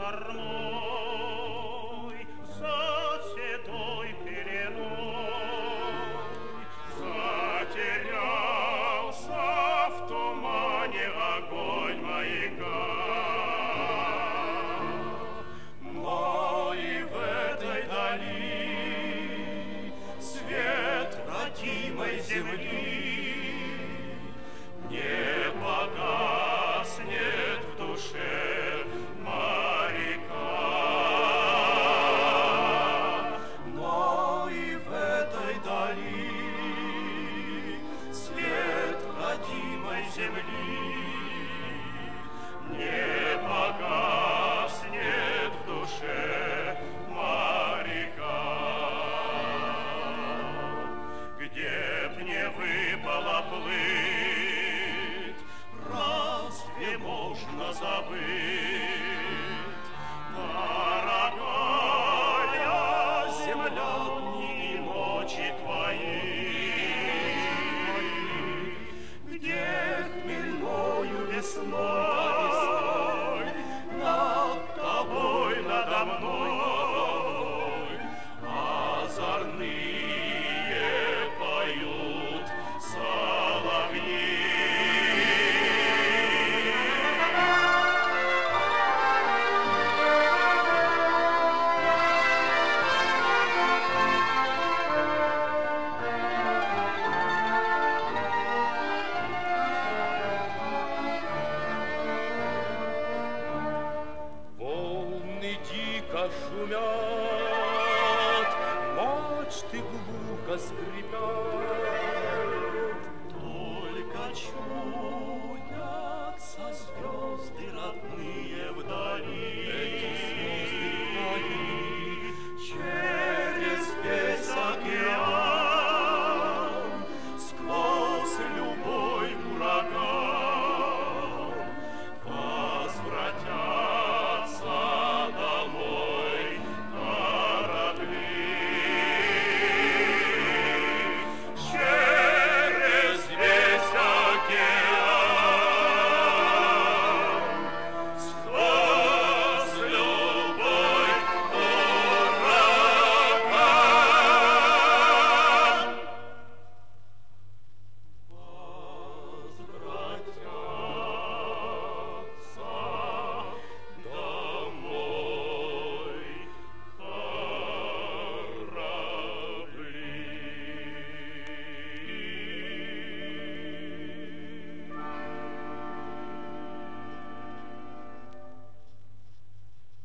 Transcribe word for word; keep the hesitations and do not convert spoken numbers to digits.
озорной, за седой пеленой, затерялся в тумане огонь маяка. Но и в этой дали свет родимой земли не погаснет в душе моряка. Но и в этой дали свет родимой земли не погаснет в душе моряка. Где б не выпало плыть, разве можно забыть, дорогая земля, дни и ночи твои? Где хмельною весной над тобой, надо мной озорные поют соловьи? Волны дико шумят, мачты глухо скрипят, только чудо